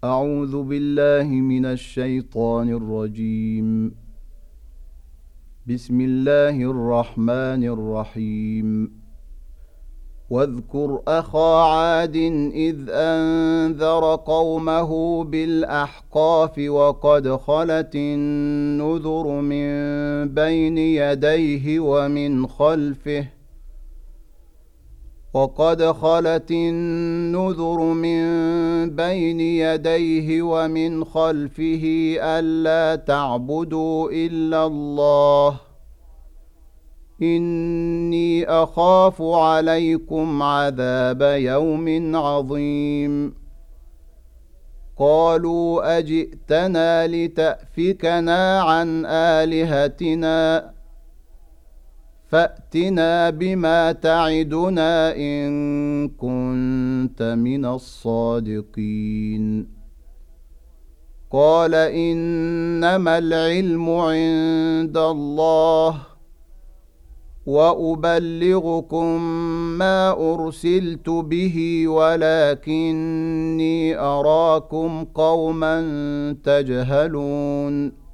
أعوذ بالله من الشيطان الرجيم. بسم الله الرحمن الرحيم. واذكر أخا عاد إذ أنذر قومه بالأحقاف وقد خلت النذر من بين يديه ومن خلفه ألا تعبدوا إلا الله إني أخاف عليكم عذاب يوم عظيم. قالوا أجئتنا لتأفكنا عن آلهتنا فأتنا بما تعدنا إن كنت من الصادقين. قال إنما العلم عند الله وأبلغكم ما أرسلت به ولكني أراكم قوما تجهلون.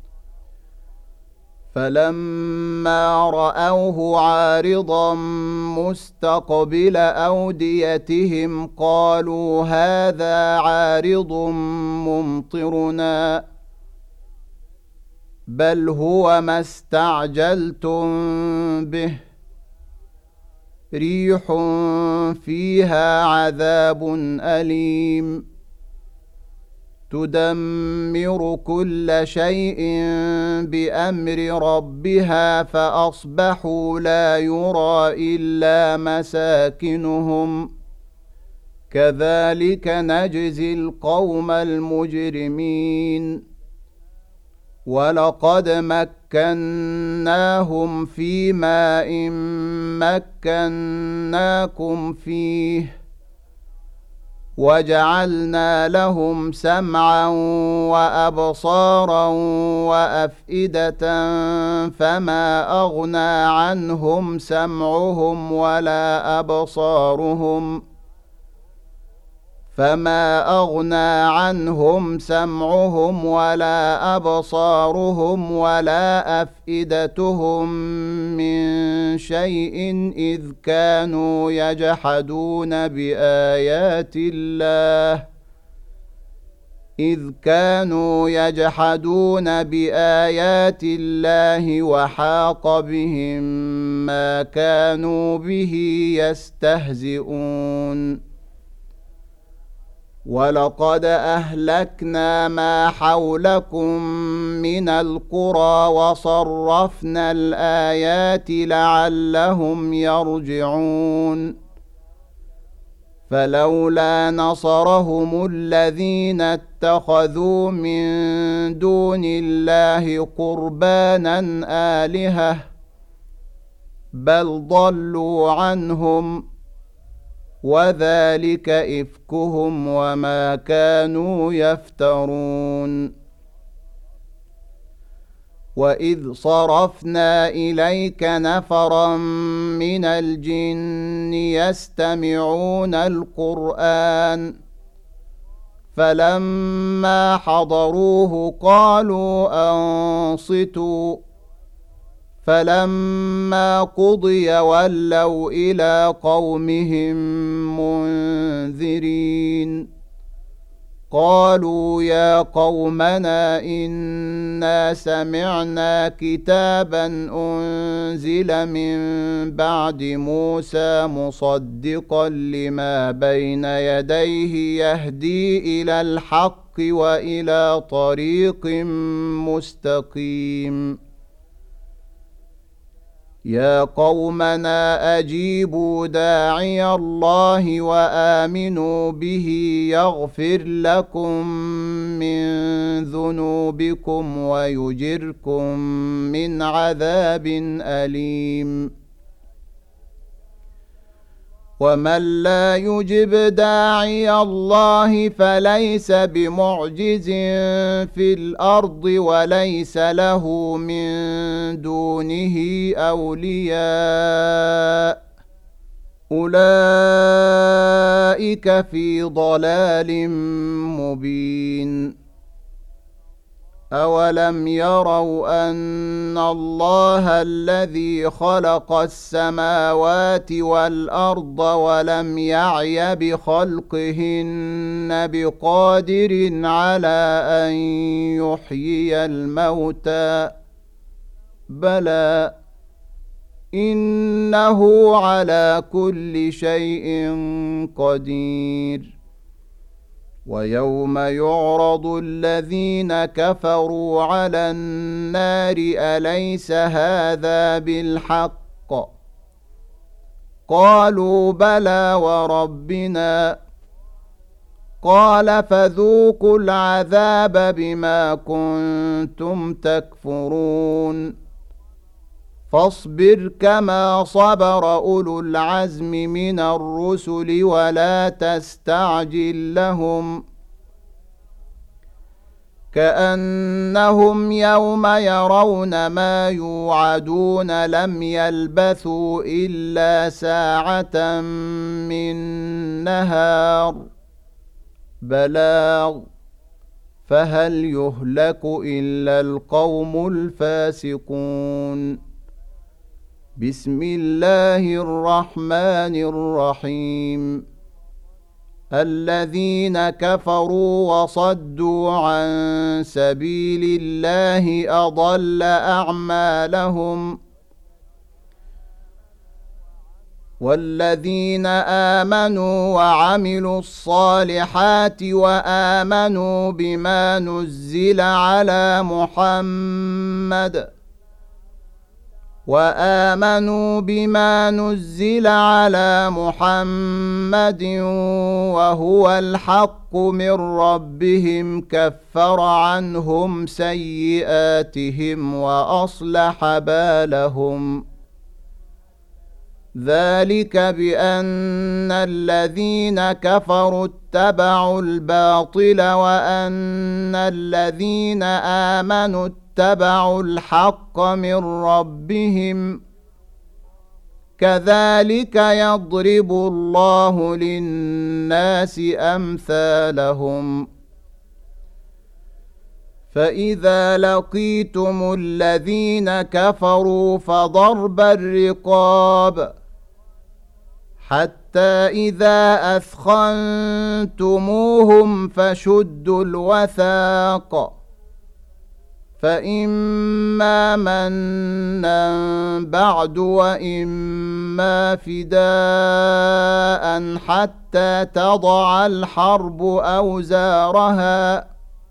فلما رأوه عارضا مستقبل أوديتهم قالوا هذا عارض ممطرنا بل هو ما استعجلتم به ريح فيها عذاب أليم تدمر كل شيء بأمر ربها فأصبحوا لا يرى إلا مساكنهم كذلك نجزي القوم المجرمين. ولقد مكناهم في ماء مكناكم فيه وجعلنا لهم سمعا وأبصارا وأفئدة فما أغنى عنهم سمعهم ولا أبصارهم ولا أفئدتهم من شيء إذ كانوا يجحدون بآيات الله وحاق بهم ما كانوا به يستهزئون. ولقد أهلكنا ما حولكم من القرى وصرفنا الآيات لعلهم يرجعون. فلولا نصرهم الذين اتخذوا من دون الله قربانا آلهة بل ضلوا عنهم وذلك إفكهم وما كانوا يفترون. وإذ صرفنا إليك نفرا من الجن يستمعون القرآن فلما حضروه قالوا أنصتوا فلما قضي ولوا إلى قومهم منذرين. قالوا يا قومنا إنا سمعنا كتابا أنزل من بعد موسى مصدقا لما بين يديه يهدي إلى الحق وإلى طريق مستقيم. يا قومنا أجيبوا داعي الله وآمنوا به يغفر لكم من ذنوبكم ويجركم من عذاب أليم. ومن لا يجب داعي الله فليس بمعجز في الأرض وليس له من دونه أولياء أولئك في ضلال مبين أولم يروا أن الله الذي خلق السماوات والأرض ولم يعي بخلقهن بقادر على أن يحيي الموتى بلى إنه على كل شيء قدير ويوم يعرض الذين كفروا على النار أليس هذا بالحق قالوا بلى وربنا قال فذوقوا العذاب بما كنتم تكفرون فاصبر كما صبر أولو العزم من الرسل ولا تستعجل لهم كأنهم يوم يرون ما يوعدون لم يلبثوا إلا ساعة من نهار بلاغ فهل يهلك إلا القوم الفاسقون بسم الله الرحمن الرحيم الذين كفروا وصدوا عن سبيل الله أضل أعمالهم والذين آمنوا وعملوا الصالحات وآمنوا بما نزل على محمد وهو الحق من ربهم كفر عنهم سيئاتهم وأصلح بالهم ذلك بأن الذين كفروا اتبعوا الباطل وأن الذين آمنوا اتبعوا الحق من ربهم كذلك يضرب الله للناس أمثالهم فإذا لقيتم الذين كفروا فضرب الرقاب حتى إذا أثخنتموهم فشدوا الوثاق فإما منا بعد وإما فداء حتى تضع الحرب أوزارها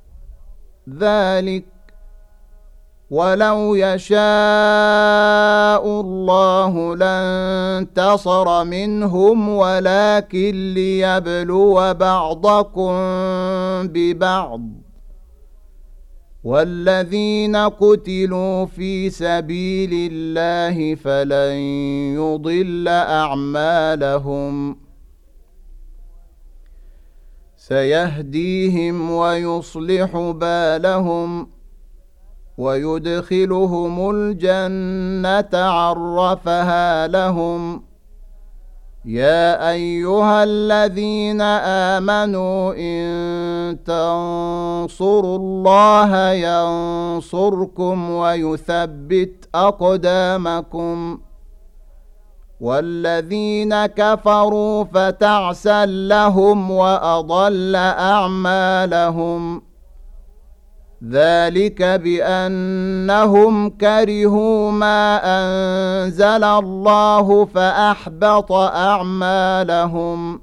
ذلك ولو يشاء الله لانتصر منهم ولكن ليبلو بعضكم ببعض والذين قتلوا في سبيل الله فلن يضل أعمالهم سيهديهم ويصلح بالهم ويدخلهم الجنة عرفها لهم يا أيها الذين آمنوا إن تنصروا الله ينصركم ويثبت أقدامكم والذين كفروا فتعسا لهم وأضل أعمالهم ذلك بأنهم كرهوا ما أنزل الله فأحبط أعمالهم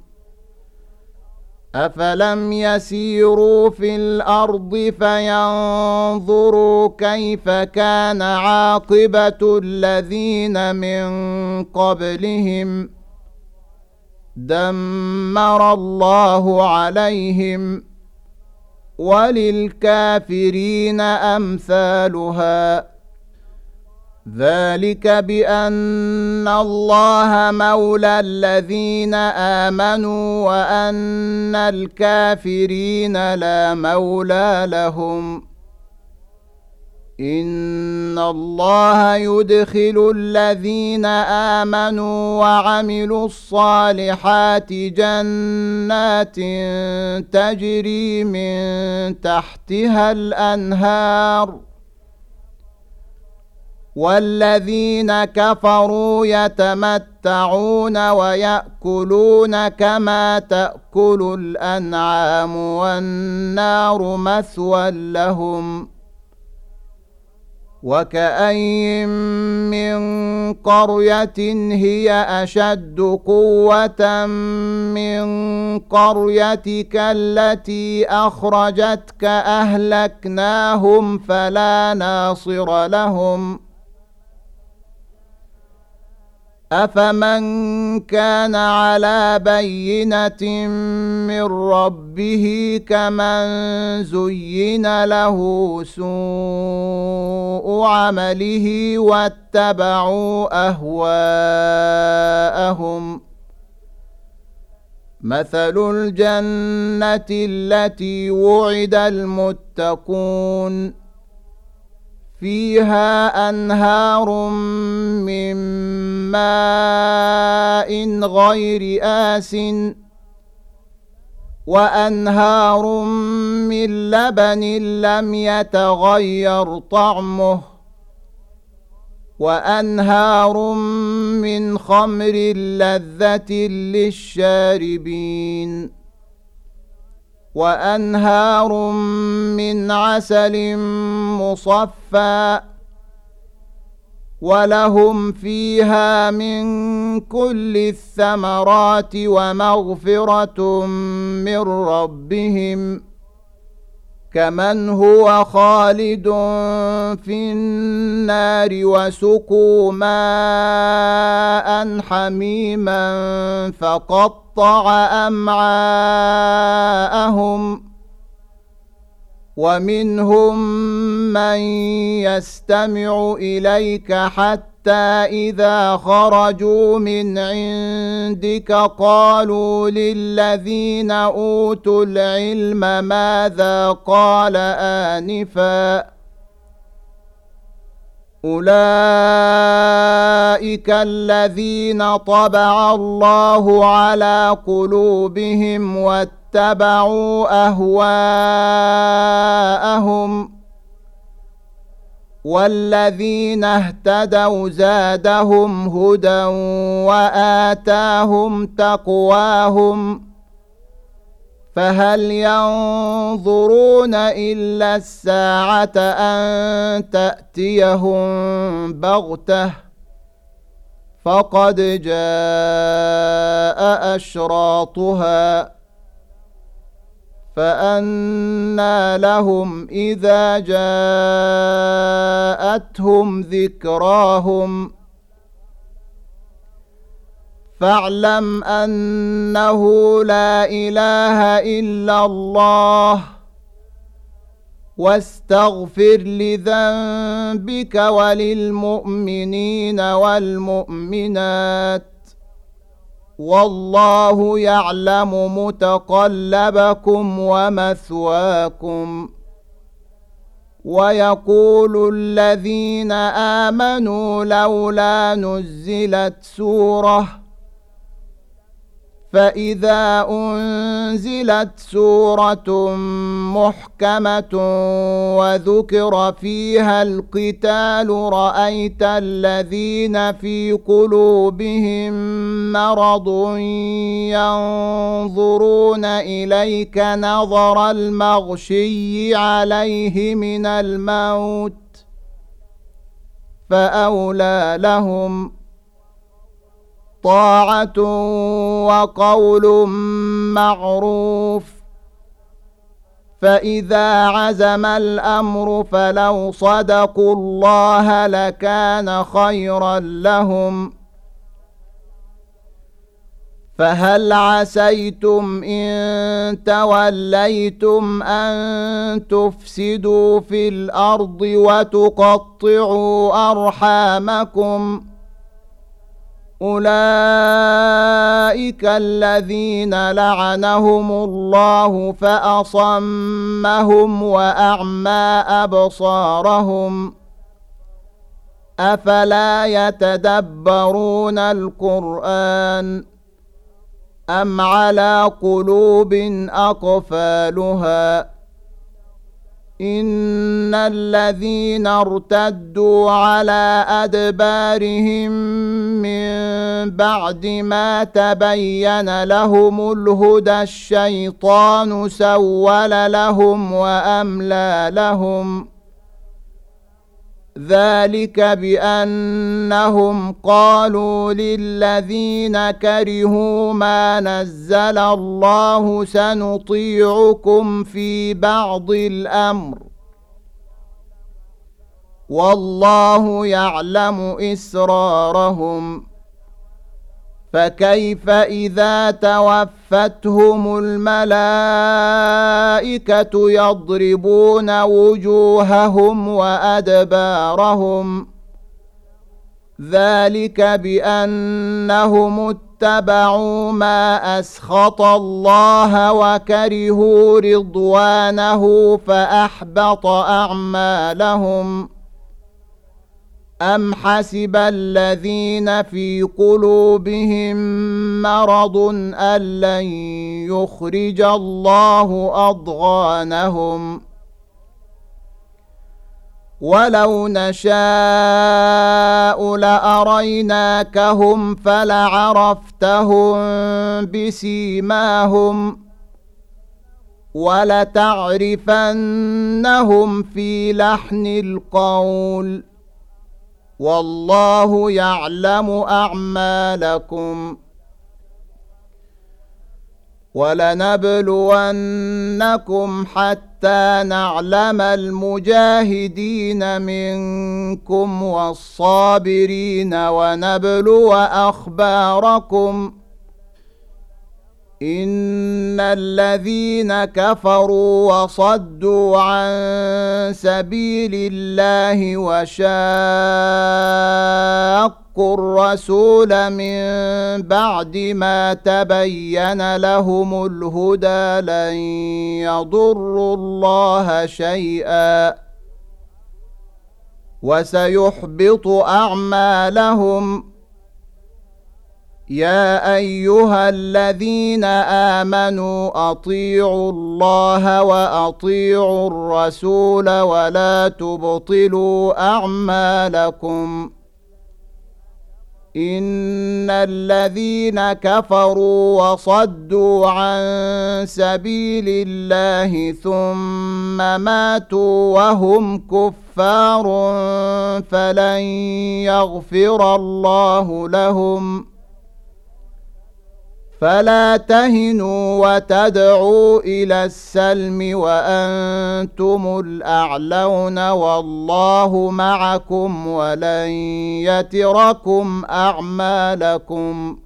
أفلم يسيروا في الأرض فينظروا كيف كان عاقبة الذين من قبلهم دمر الله عليهم وللكافرين أمثالها ذلك بأن الله مولى الذين آمنوا وأن الكافرين لا مولى لهم إن الله يدخل الذين آمنوا وعملوا الصالحات جنات تجري من تحتها الأنهار، والذين كفروا يتمتعون ويأكلون كما تأكل الأنعام والنار مثوى لهم. وكأين من قرية هي أشد قوة من قريتك التي أخرجتك أهلكناهم فلا ناصر لهم. أفمن كان على بينة من ربه كمن زين له سوء عمله واتبعوا أهواءهم. مثل الجنة التي وعد المتقون فيها أنهار من ماء غير آسٍ وأنهار من لبن لم يتغير طعمه وأنهار من خمر لذة للشاربين وأنهار من عسل مصفى ولهم فيها من كل الثمرات ومغفرة من ربهم كمن هو خالد في النار وسقوا ماء حميما فقطع أمعاءهم ومنهم من يستمع إليك حتى إذا خرجوا من عندك قالوا للذين أوتوا العلم ماذا قال آنفا أولئك الذين طبع الله على قلوبهم واتبعوا أهواءهم والذين اهتدوا زادهم هدى وآتاهم تقواهم فهل ينظرون إلا الساعة أن تأتيهم بغتة فقد جاء أشراطها فأنى لهم إذا جاءتهم ذكراهم فاعلم أنه لا إله إلا الله واستغفر لذنبك وللمؤمنين والمؤمنات والله يعلم متقلبكم ومثواكم. ويقول الذين آمنوا لولا نزلت سورة فإذا أنزلت سورة محكمة وذكر فيها القتال رأيت الذين في قلوبهم مرض ينظرون إليك نظر المغشي عليه من الموت فأولى لهم طاعة وقول معروف فإذا عزم الأمر فلو صدقوا الله لكان خيرا لهم فهل عسيتم إن توليتم أن تفسدوا في الأرض وتقطعوا أرحامكم أولئك الذين لعنهم الله فأصمهم وأعمى أبصارهم أفلا يتدبرون القرآن أم على قلوب أقفالها إن الذين ارتدوا على أدبارهم من بعد ما تبين لهم الهدى الشيطان سول لهم وأملى لهم ذلك بأنهم قالوا للذين كرهوا ما نزل الله سنطيعكم في بعض الأمر والله يعلم إسرارهم فكيف إذا توفتهم الملائكة يضربون وجوههم وأدبارهم ذلك بأنهم اتبعوا ما أسخط الله وكرهوا رضوانه فأحبط أعمالهم أم حسب الذين في قلوبهم مرض أن لن يخرج الله أضغانهم ولو نشاء لأريناكهم فلعرفتهم بسيماهم ولتعرفنهم في لحن القول والله يعلم أعمالكم ولنبلونكم حتى نعلم المجاهدين منكم والصابرين ونبلو أخباركم إن الذين كفروا وصدوا عن سبيل الله وشاقوا الرسول من بعد ما تبين لهم الهدى لن يضروا الله شيئا وسيحبط أعمالهم يا أيها الذين آمنوا أطيعوا الله وأطيعوا الرسول ولا تبطلوا أعمالكم إن الذين كفروا وصدوا عن سبيل الله ثم ماتوا وهم كفار فلن يغفر الله لهم فلا تهنوا وتدعوا إلى السلم وأنتم الأعلون والله معكم ولن يتركم أعمالكم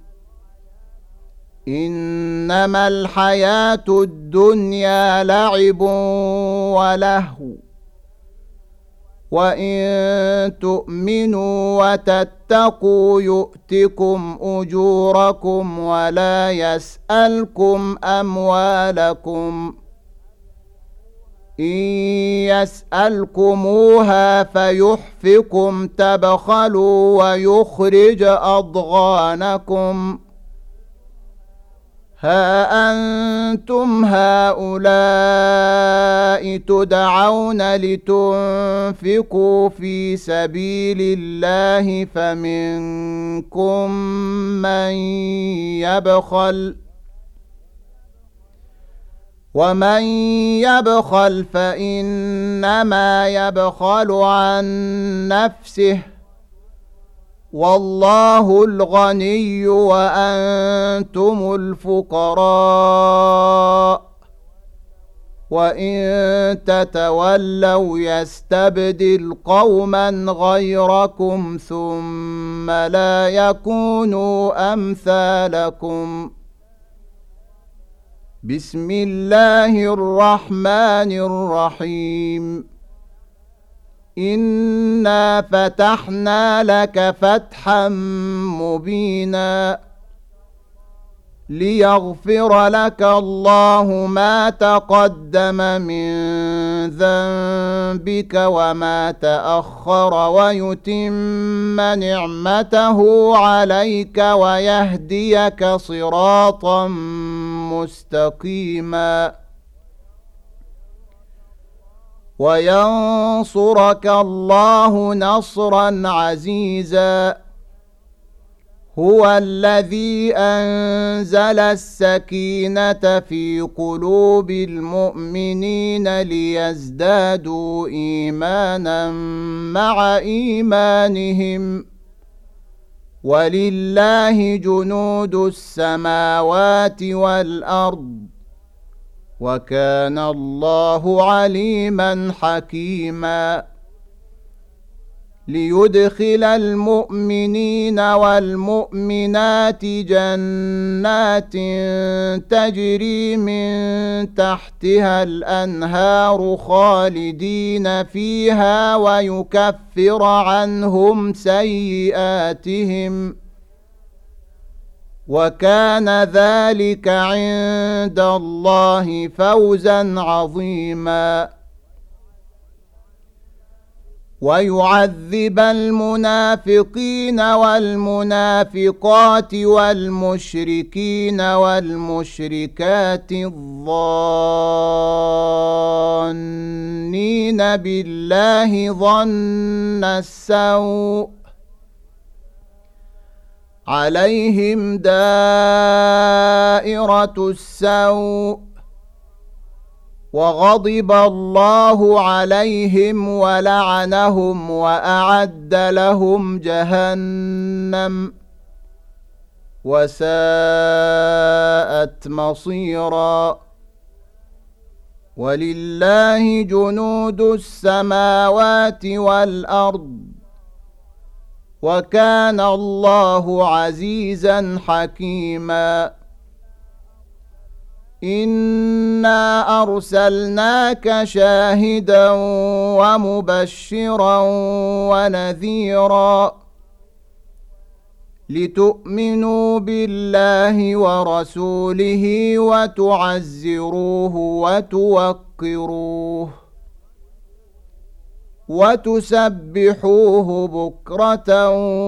إنما الحياة الدنيا لعب ولهو وإن تؤمنوا وتتقوا يؤتكم أجوركم ولا يسألكم أموالكم إن يسألكموها فيحفكم تبخلوا ويخرج أضغانكم ها أنتم هؤلاء تدعون لتنفقوا في سبيل الله فمنكم من يبخل ومن يبخل فإنما يبخل عن نفسه والله الغني وأنتم الفقراء وإن تتولوا يستبدل قوما غيركم ثم لا يكونوا أمثالكم بسم الله الرحمن الرحيم إنا فتحنا لك فتحا مبينا ليغفر لك الله ما تقدم من ذنبك وما تأخر ويتم نعمته عليك ويهديك صراطا مستقيما وينصرك الله نصرا عزيزا هو الذي أنزل السكينة في قلوب المؤمنين ليزدادوا إيمانا مع إيمانهم ولله جنود السماوات والأرض وكان الله عليما حكيما ليدخل المؤمنين والمؤمنات جنات تجري من تحتها الأنهار خالدين فيها ويكفر عنهم سيئاتهم وكان ذلك عند الله فوزا عظيما ويعذب المنافقين والمنافقات والمشركين والمشركات الظانين بالله ظن السوء عليهم دائرة السوء وغضب الله عليهم ولعنهم وأعد لهم جهنم وساءت مصيرا ولله جنود السماوات والأرض وكان الله عزيزا حكيما إنا أرسلناك شاهدا ومبشرا ونذيرا لتؤمنوا بالله ورسوله وتعزروه وتوقروه وتسبحوه بكرة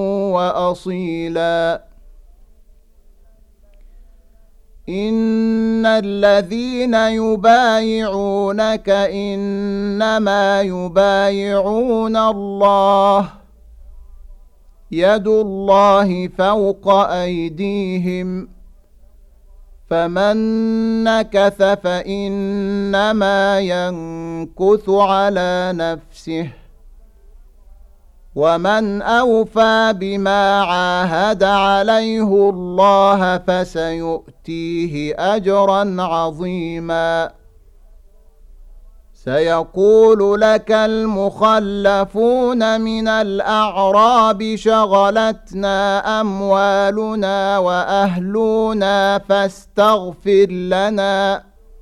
وأصيلا إن الذين يبايعونك إنما يبايعون الله يد الله فوق أيديهم فمن نكث فإنما ينكث على نفسه ومن أوفى بما عاهد عليه الله فسيؤتيه أجرا عظيما سيقول لك المخلفون من الأعراب شغلتنا أموالنا وأهلنا فاستغفر لنا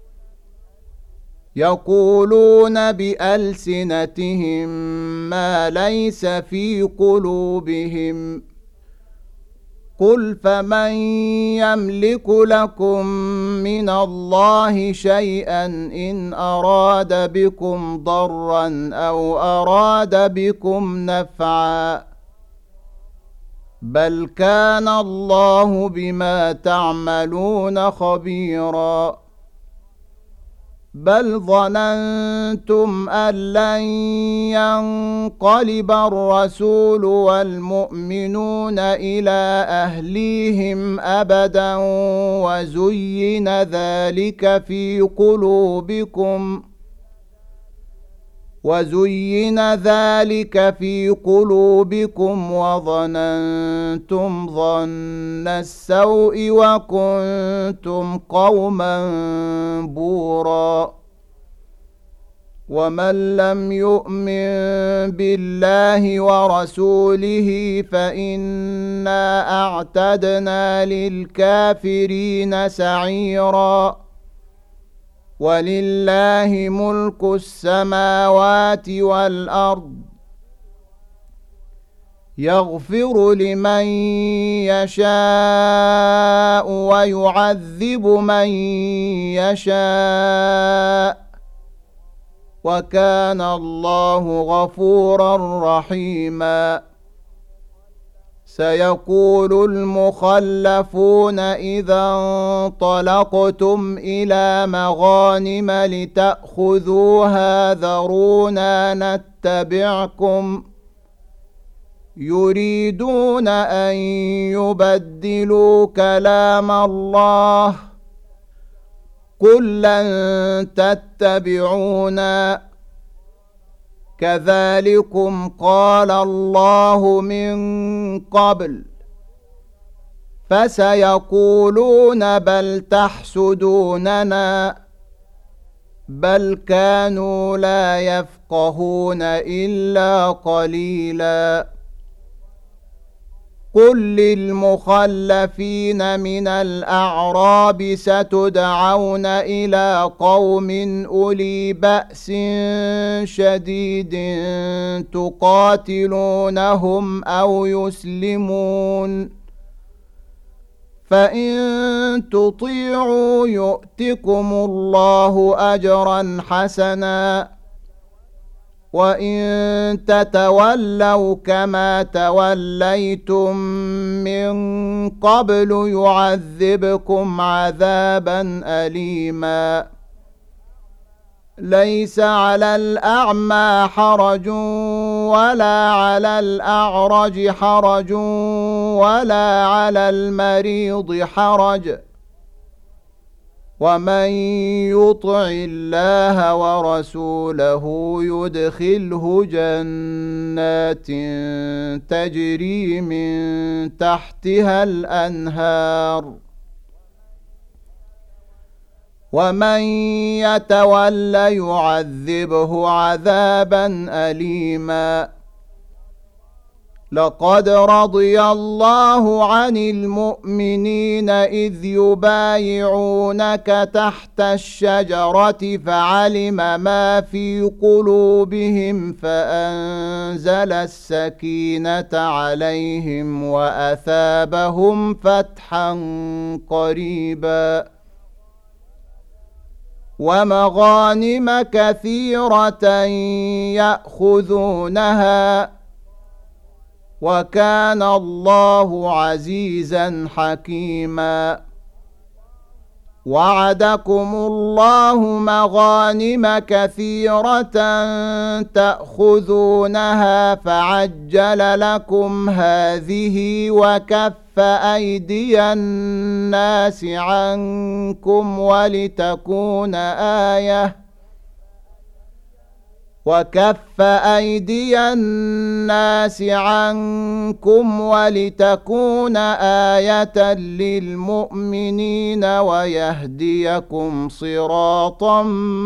يقولون بألسنتهم ما ليس في قلوبهم قل فمن يملك لكم من الله شيئا إن أراد بكم ضرا أو أراد بكم نفعا بل كان الله بما تعملون خبيرا بل ظننتم أن لن ينقلب الرسول والمؤمنون إلى أهليهم أبدا وزين ذلك في قلوبكم وظننتم ظن السوء وكنتم قوما بورا ومن لم يؤمن بالله ورسوله فإنا أعتدنا للكافرين سعيرا ولله ملك السماوات والأرض يغفر لمن يشاء ويعذب من يشاء وكان الله غفورا رحيما سيقول المخلفون إذا انطلقتم إلى مغانم لتأخذوها ذرونا نتبعكم يريدون أن يبدلوا كلام الله قل لن تتبعونا كذلكم قال الله من قبل فسيقولون بل تحسدوننا بل كانوا لا يفقهون إلا قليلا قل للمخلفين من الأعراب ستدعون إلى قوم أولي بأس شديد تقاتلونهم أو يسلمون فإن تطيعوا يؤتكم الله أجرا حسنا وإن تتولوا كما توليتم من قبل يعذبكم عذابا أليما ليس على الأعمى حرج ولا على الأعرج حرج ولا على المريض حرج ومن يطع الله ورسوله يدخله جنات تجري من تحتها الأنهار ومن يتول يعذبه عذابا أليما لقد رضي الله عن المؤمنين إذ يبايعونك تحت الشجرة فعلم ما في قلوبهم فأنزل السكينة عليهم وأثابهم فتحا قريبا ومغانم كثيرة يأخذونها وكان الله عزيزا حكيما وعدكم الله مغانم كثيرة تأخذونها فعجل لكم هذه وكف أيدي الناس عنكم ولتكون آية للمؤمنين ويهديكم صراطا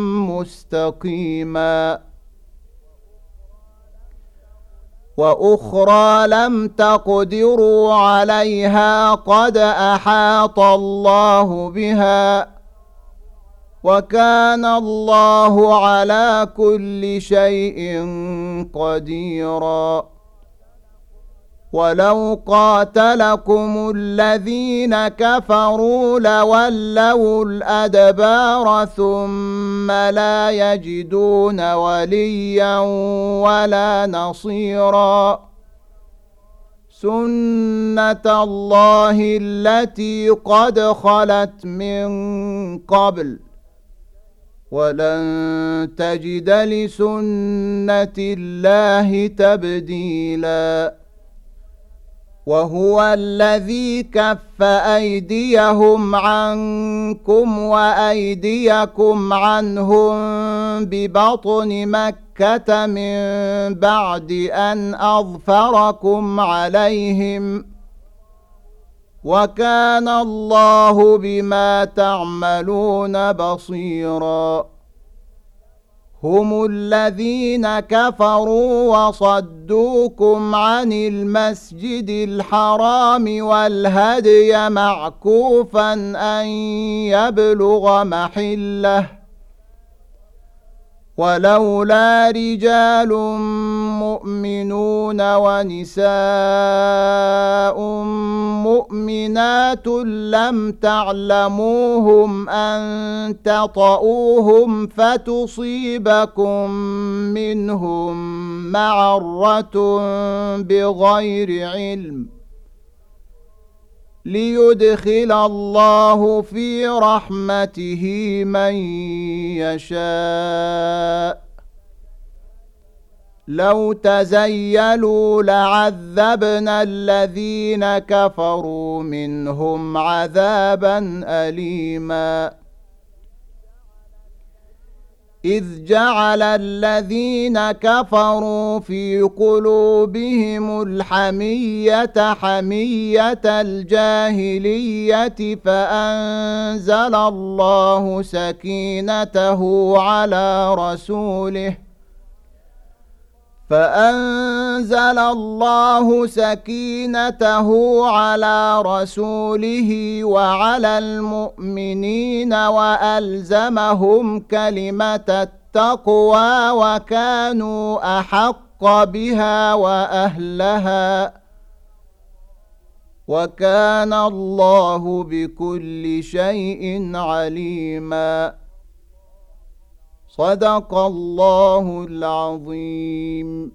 مستقيما وأخرى لم تقدروا عليها قد أحاط الله بها وكان الله على كل شيء قديرا ولو قاتلكم الذين كفروا لولوا الأدبار ثم لا يجدون وليا ولا نصيرا سنة الله التي قد خلت من قبل ولن تجد لسنة الله تبديلا وهو الذي كف أيديهم عنكم وأيديكم عنهم ببطن مكة من بعد أن أظفركم عليهم وكان الله بما تعملون بصيرا هم الذين كفروا وصدوكم عن المسجد الحرام والهدي معكوفا أن يبلغ محله ولولا رجال مؤمنون ونساء مؤمنات لم تعلموهم أن تطؤوهم فتصيبكم منهم معرة بغير علم ليدخل الله في رحمته من يشاء لو تزيلوا لعذبنا الذين كفروا منهم عذابا أليما إذ جعل الذين كفروا في قلوبهم الحمية حمية الجاهلية فأنزل الله سكينته على رسوله وعلى المؤمنين وألزمهم كلمة التقوى وكانوا أحق بها وأهلها وكان الله بكل شيء عليما صدق الله العظيم.